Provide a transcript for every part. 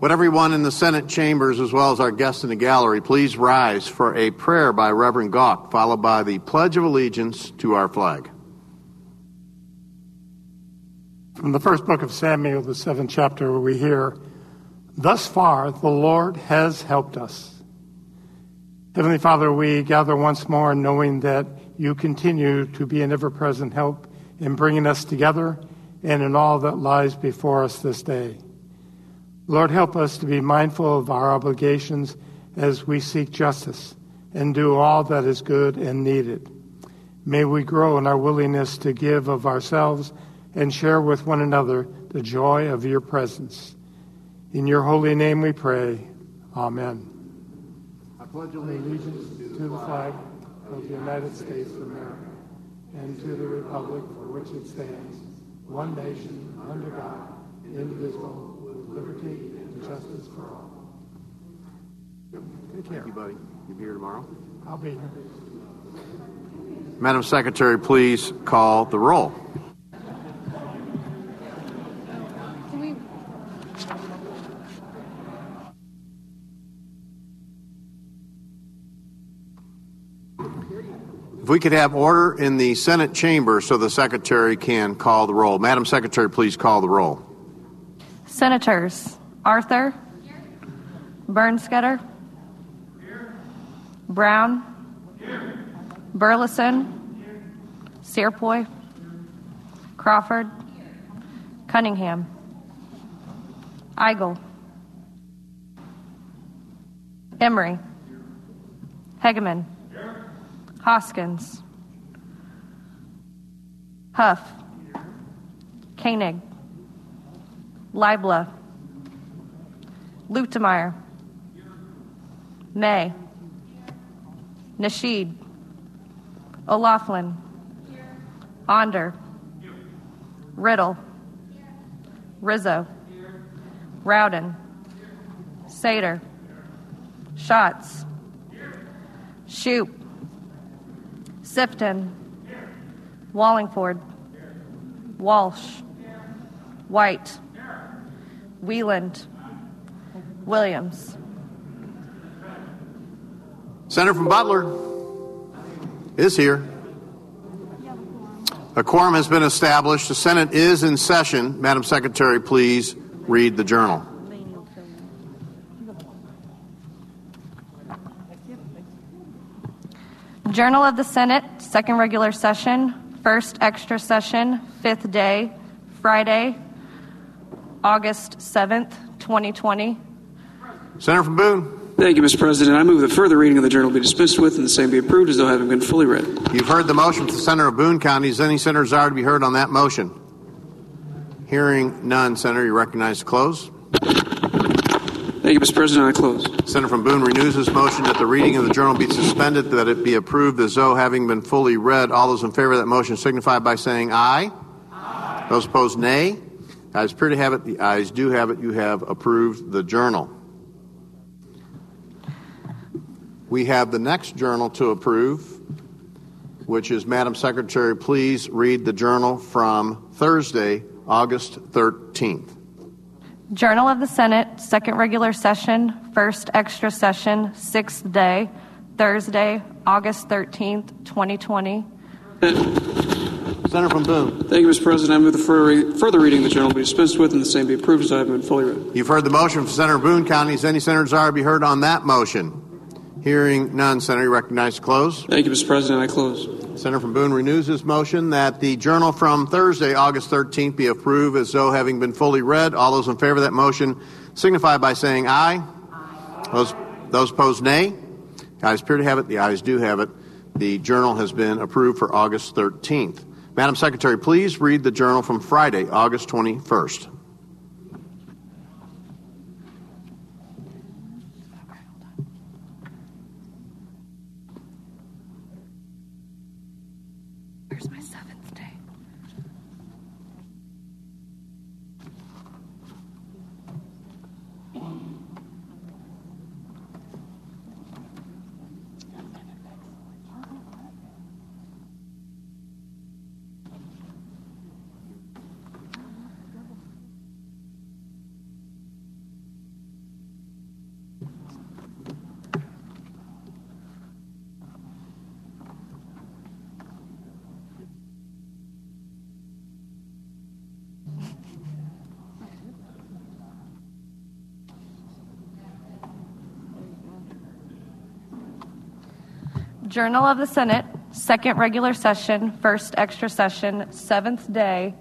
Would everyone in the Senate chambers, as well as our guests in the gallery, please rise for a prayer by Reverend Gauck, followed by the Pledge of Allegiance to our flag. From the first book of Samuel, the 7th chapter, we hear, "Thus far the Lord has helped us." Heavenly Father, we gather once more knowing that you continue to be an ever-present help in bringing us together and in all that lies before us this day. Lord, help us to be mindful of our obligations as we seek justice and do all that is good and needed. May we grow in our willingness to give of ourselves and share with one another the joy of your presence. In your holy name we pray. Amen. I pledge allegiance to the flag of the United States of America and to the republic for which it stands, one nation, under God, indivisible, with liberty and justice for all. Take care. Thank you, buddy. You'll be here tomorrow? I'll be here. Madam Secretary, please call the roll. If we could have order in the Senate chamber so the Secretary can call the roll. Madam Secretary, please call the roll. Senators Arthur, here. Bernskoetter, here. Brown, here. Burleson, here. Searpoy, Crawford, here. Cunningham, Eigel, Emery, Hegeman, Hoskins, Huff, Koenig, Leibler, Lutemeyer, May, Nasheed, O'Laughlin, Onder, Riddle, Rizzo, Rowden, Sater, Schatz, Shoup, Sifton, Wallingford, Walsh, White, Wieland, Williams. Senator from Butler is here. A quorum has been established. The Senate is in session. Madam Secretary, please read the journal. Journal of the Senate, second regular session, first extra session, fifth day, Friday, August 7th, 2020. Senator from Boone. Thank you, Mr. President. I move that further reading of the journal be dispensed with and the same be approved as though having been fully read. You've heard the motion from the Senator of Boone County. Does any senator desire to be heard on that motion? Hearing none, Senator, you recognize to close. Thank you, Mr. President. I close. Senator from Boone renews his motion that the reading of the journal be suspended, that it be approved as though having been fully read. All those in favor of that motion signify by saying aye. Aye. Those opposed, nay. The ayes appear to have it. The ayes do have it. You have approved the journal. We have the next journal to approve, which is, Madam Secretary, please read the journal from Thursday, August 13th. Journal of the Senate, second regular session, first extra session, sixth day, Thursday, August 13th, 2020. Senator from Boone. Thank you, Mr. President. I move the further reading of the journal be dispensed with and the same be approved as I have been fully read. You've heard the motion from Senator Boone County. Does any senator desire to be heard on that motion? Hearing none, Senator, you recognize to close. Thank you, Mr. President. I close. Senator from Boone renews his motion that the journal from Thursday, August 13th, be approved as though having been fully read. All those in favor of that motion signify by saying aye. Aye. Those opposed, nay. The ayes appear to have it. The ayes do have it. The journal has been approved for August 13th. Madam Secretary, please read the journal from Friday, August 21st. Where's my seventh day? Journal of the Senate, second regular session, first extra session, seventh day,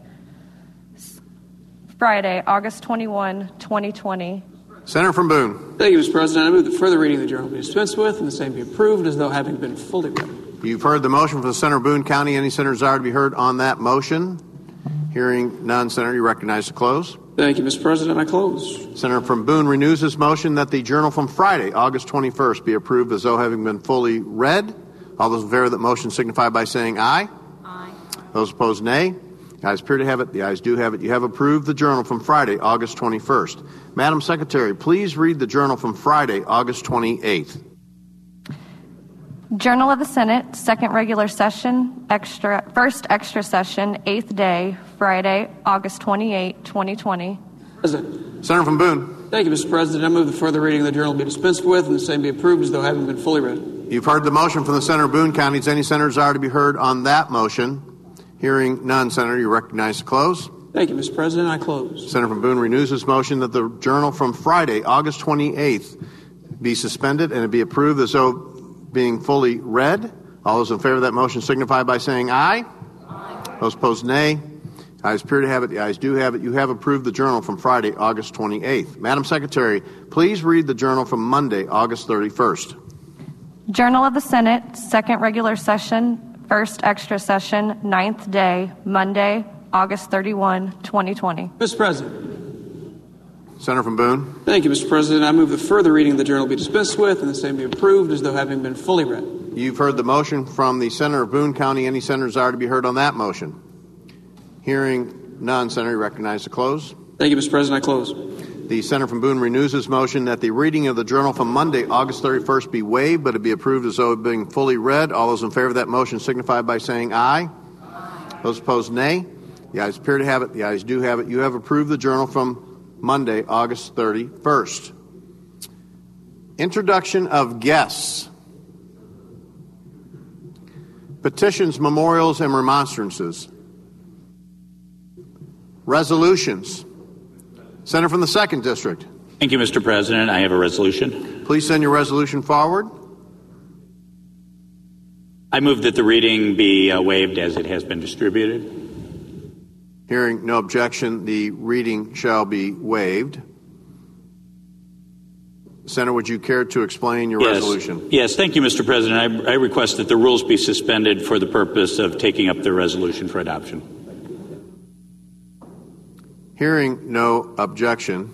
Friday, August 21, 2020. Senator from Boone. Thank you, Mr. President. I move that further reading of the journal be dispensed with and the same be approved as though having been fully read. You've heard the motion for the Senator of Boone County. Any senator desire to be heard on that motion? Hearing none, Senator, you recognize to close. Thank you, Mr. President. I close. Senator from Boone renews his motion that the journal from Friday, August 21st, be approved as though having been fully read. All those in favor of that motion signify by saying aye. Aye. Those opposed, nay. The ayes appear to have it. The ayes do have it. You have approved the journal from Friday, August 21st. Madam Secretary, please read the journal from Friday, August 28th. Journal of the Senate, second regular session, first extra session, eighth day, Friday, August 28, 2020. President. Senator from Boone. Thank you, Mr. President. I move that further reading of the journal be dispensed with and the same be approved as though having been fully read. You've heard the motion from the Senator of Boone County. Does any senator desire to be heard on that motion? Hearing none, Senator, you recognize to close. Thank you, Mr. President. I close. Senator from Boone renews his motion that the journal from Friday, August 28th, be suspended and it be approved as though being fully read. All those in favor of that motion signify by saying aye. Aye. Those opposed, nay. Ayes appear to have it. The ayes do have it. You have approved the journal from Friday, August 28th. Madam Secretary, please read the journal from Monday, August 31st. Journal of the Senate, second regular session, first extra session, ninth day, Monday, August 31, 2020. Mr. President. Senator from Boone. Thank you, Mr. President. I move that further reading of the journal be dispensed with and the same be approved as though having been fully read. You've heard the motion from the Senator of Boone County. Any senator desire to be heard on that motion? Hearing none, Senator, you recognize to close. Thank you, Mr. President. I close. The Senator from Boone renews his motion that the reading of the journal from Monday, August 31st be waived, but it be approved as though it being fully read. All those in favor of that motion signify by saying aye. Aye. Those opposed, nay. The ayes appear to have it. The ayes do have it. You have approved the journal from Monday, August 31st. Introduction of guests. Petitions, memorials, and remonstrances. Resolutions. Senator from the 2nd District. Thank you, Mr. President. I have a resolution. Please send your resolution forward. I move that the reading be waived as it has been distributed. Hearing no objection, the reading shall be waived. Senator, would you care to explain your resolution? Yes, thank you, Mr. President. I request that the rules be suspended for the purpose of taking up the resolution for adoption. Hearing no objection,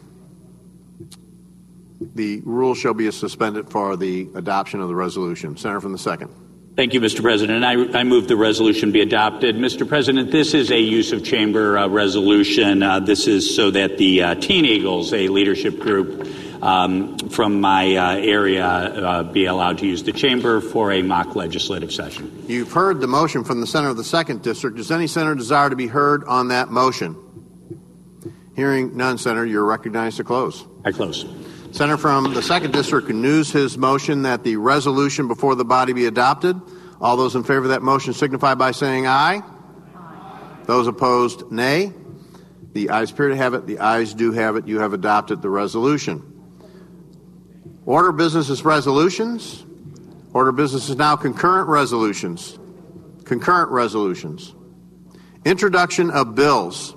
the rule shall be suspended for the adoption of the resolution. Senator from the 2nd. Thank you, Mr. President. I move the resolution be adopted. Mr. President, this is a use of chamber resolution. This is so that the Teen Eagles, a leadership group from my area, be allowed to use the chamber for a mock legislative session. You've heard the motion from the Senator of the 2nd District. Does any senator desire to be heard on that motion? Hearing none, Senator, you're recognized to close. I close. Senator from the 2nd District renews his motion that the resolution before the body be adopted. All those in favor of that motion signify by saying aye. Aye. Those opposed, nay. The ayes appear to have it. The ayes do have it. You have adopted the resolution. Order of business is resolutions. Order of business is now concurrent resolutions. Concurrent resolutions. Introduction of bills.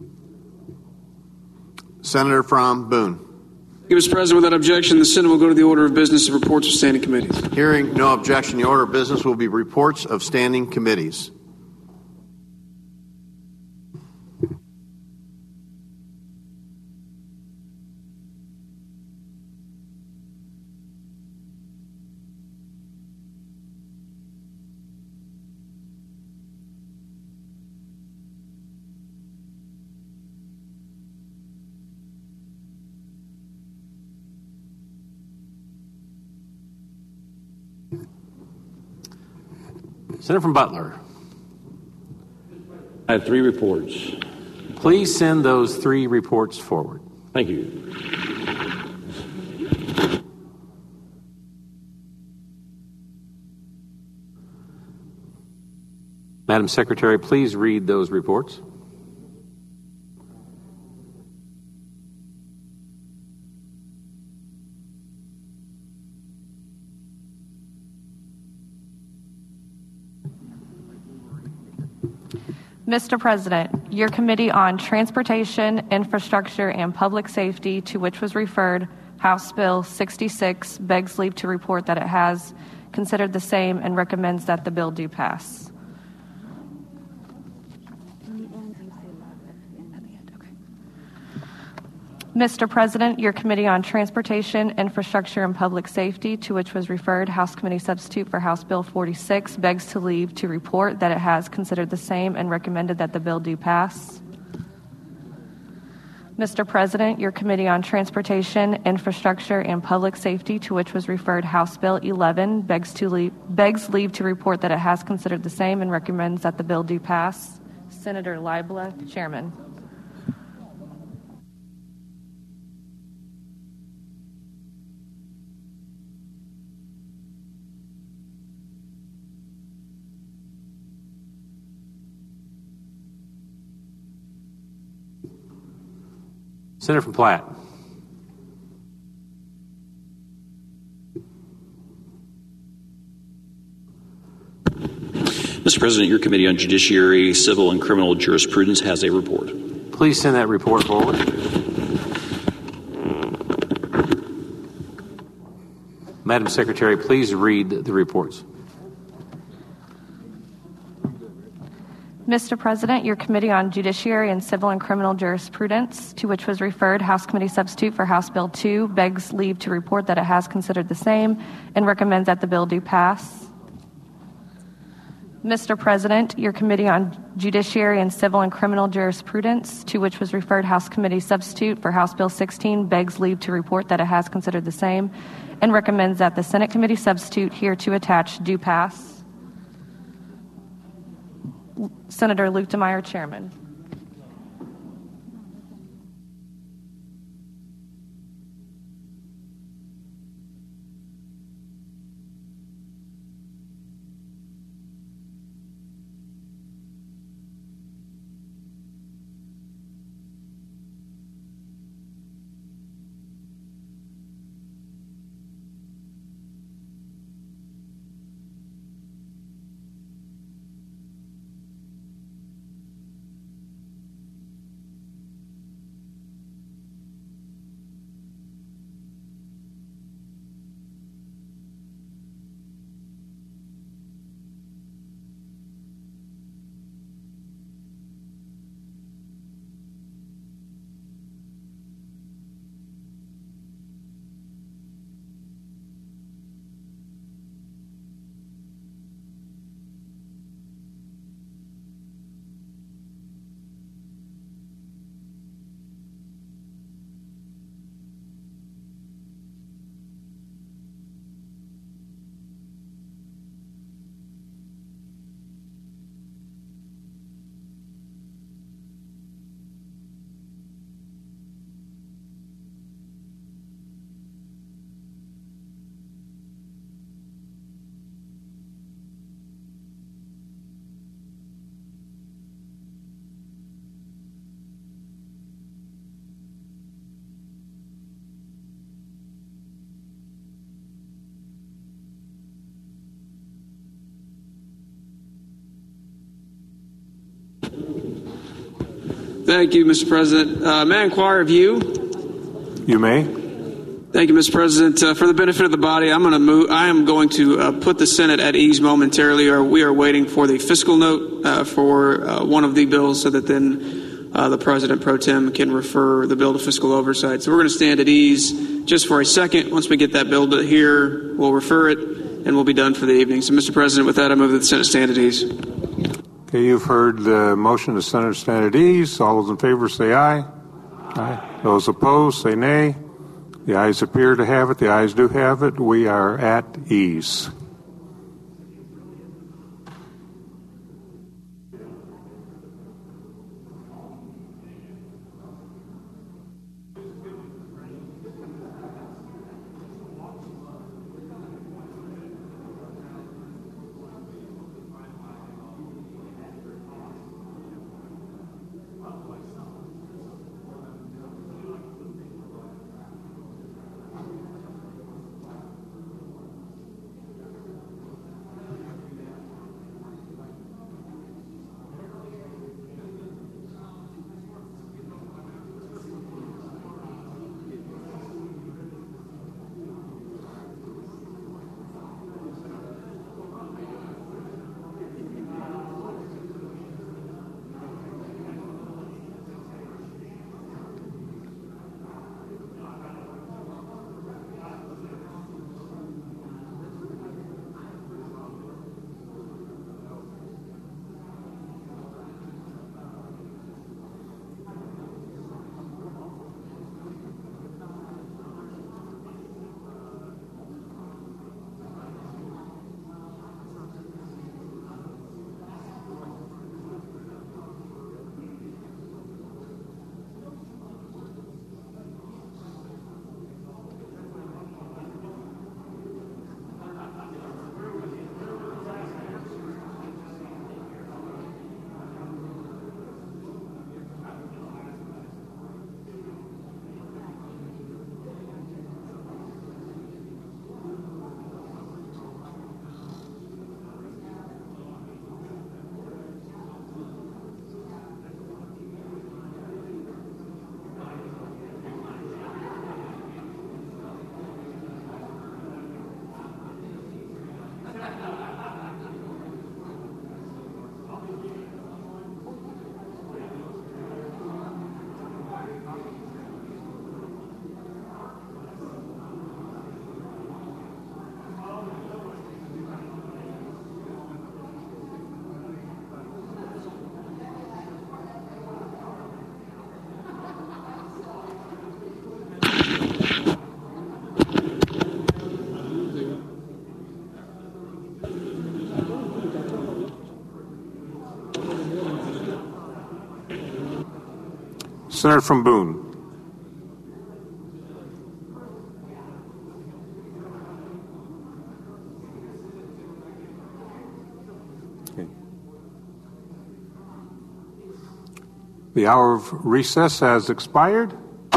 Senator from Boone. Thank you, Mr. President. Without objection, the Senate will go to the order of business of reports of standing committees. Hearing no objection, the order of business will be reports of standing committees. Senator from Butler. I have 3 reports. Please send those 3 reports forward. Thank you. Madam Secretary, please read those reports. Mr. President, your Committee on Transportation, Infrastructure, and Public Safety, to which was referred House Bill 66, begs leave to report that it has considered the same and recommends that the bill do pass. Mr. President, your Committee on Transportation, Infrastructure, and Public Safety, to which was referred House Committee Substitute for House Bill 46, begs to leave to report that it has considered the same and recommended that the bill do pass. Mr. President, your Committee on Transportation, Infrastructure, and Public Safety, to which was referred House Bill 11, begs leave to report that it has considered the same and recommends that the bill do pass. Senator Leibler, Chairman. Senator from Platte. Mr. President, your Committee on Judiciary, Civil, and Criminal Jurisprudence has a report. Please send that report forward. Madam Secretary, please read the reports. Mr. President, your Committee on Judiciary and Civil and Criminal Jurisprudence, to which was referred House Committee Substitute for House Bill 2, begs leave to report that it has considered the same and recommends that the bill do pass. Mr. President, your Committee on Judiciary and Civil and Criminal Jurisprudence, to which was referred House Committee Substitute for House Bill 16, begs leave to report that it has considered the same and recommends that the Senate Committee Substitute hereto attached do pass. Senator Luke DeMeyer, Chairman. Thank you, Mr. President. May I inquire of you? You may. Thank you, Mr. President. For the benefit of the body, I am going to put the Senate at ease momentarily. We are waiting for the fiscal note for one of the bills, so that then the President pro tem can refer the bill to fiscal oversight. So we're going to stand at ease just for a second. Once we get that bill here, we'll refer it, and we'll be done for the evening. So, Mr. President, with that, I move that the Senate stand at ease. Okay, you've heard the motion to Senate stand at ease. All those in favor say aye. Aye. Those opposed say nay. The ayes appear to have it. The ayes do have it. We are at ease. Senator from Boone. The hour of recess has expired.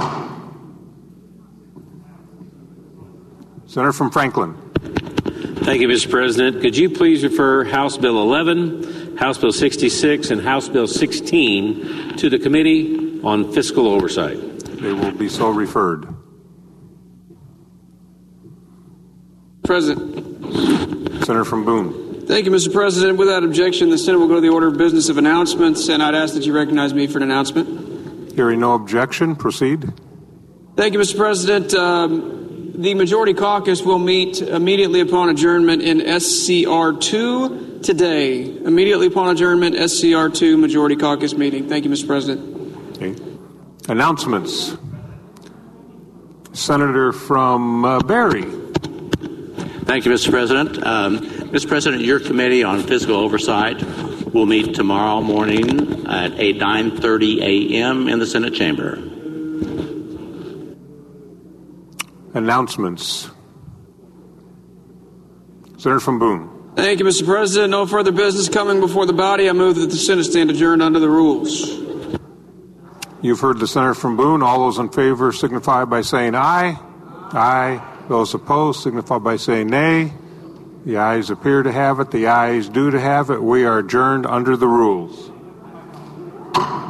Senator from Franklin. Thank you, Mr. President. Could you please refer House Bill 11, House Bill 66, and House Bill 16 to the Committee on Fiscal Oversight? They will be so referred. President. Senator from Boone. Thank you, Mr. President. Without objection, the Senate will go to the order of business of announcements, and I'd ask that you recognize me for an announcement. Hearing no objection, proceed. Thank you, Mr. President. The Majority Caucus will meet immediately upon adjournment in SCR2 today. Immediately upon adjournment, SCR2 Majority Caucus meeting. Thank you, Mr. President. Okay. Announcements. Senator from Barry. Thank you, Mr. President. Mr. President, your Committee on Fiscal Oversight will meet tomorrow morning at 9:30 a.m. in the Senate chamber. Announcements. Senator from Boone. Thank you, Mr. President. No further business coming before the body. I move that the Senate stand adjourned under the rules. You've heard the Senator from Boone. All those in favor signify by saying aye. Aye. Those opposed signify by saying nay. The ayes appear to have it. The ayes do to have it. We are adjourned under the rules.